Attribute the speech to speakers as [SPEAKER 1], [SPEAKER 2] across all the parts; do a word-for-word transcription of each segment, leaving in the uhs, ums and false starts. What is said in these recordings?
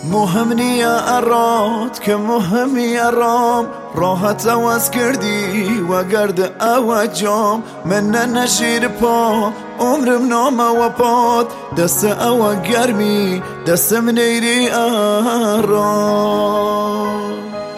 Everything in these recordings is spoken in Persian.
[SPEAKER 1] مهم نیه ارات که مهمی ارام راحت عوض کردی و گرد او جام من نشیر پا عمرم نام و پاد دست او گرمی دستم نیری آرام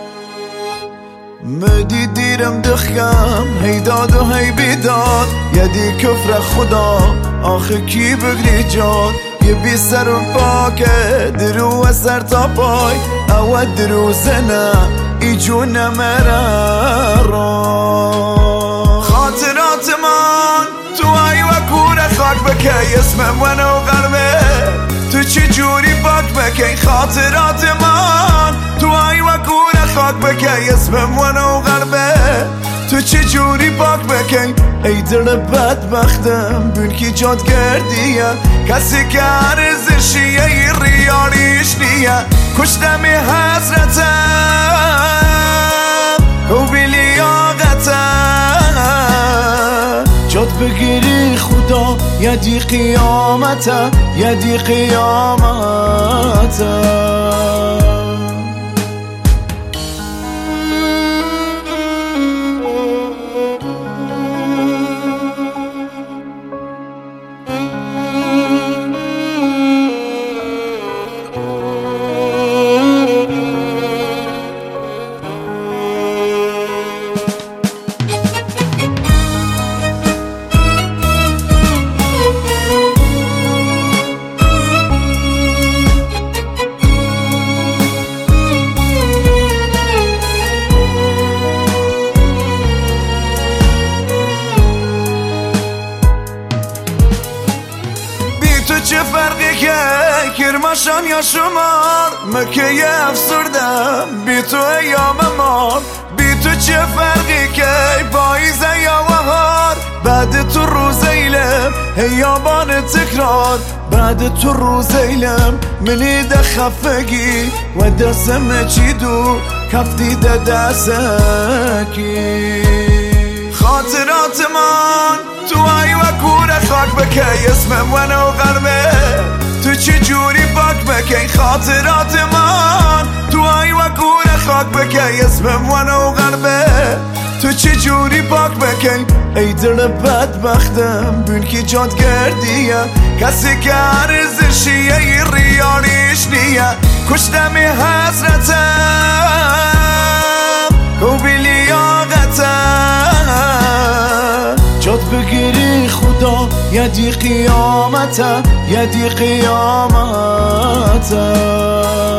[SPEAKER 1] مدی دیرم دخکم هی داد و هی بیداد یدی کفر خدا آخه کی بگری جاد یه بی سر و پاکه درو و سر تا پای او درو زنه ای جون مرارا خاطرات من تو ای و کور خاک بکی اسمم ونو غربه تو چی جوری پاک بکی خاطرات من تو ای و کور خاک بکی اسمم ونو غربه تو چی جوری پاک بکی ای دل بدبختم بین کی جاد گردیه کسی که ارزشیه ای ریاریش نیه کشتمی حسرتم و بی لیاقتم جاد بگیری خدا یدی قیامته یدی قیامته چه فرقی که کرماشان یا شمار مکه یه افسردم بی تو ایام مار بی تو چه فرقی که پاییزه یا بهار بعد تو روز ایلم هیابان تکرار بعد تو روز ایلم منی ده خفگی و دستم چی دو کفتی ده دستکی خاطرات من تو ای و کور خاک بکی اسمم ونو غربه تو چی جوری پاک بکی خاطرات من تو ای و کور خاک بکی اسمم ونو غربه تو چی جوری پاک بکی ای دل بدبختم بین کی جاد گردیه کسی که ارزشیه ای ریاریش نیه کشتمی حسرتم و بی لیاقتم جاد بگیری خدا یدی قیامته یدی قیامته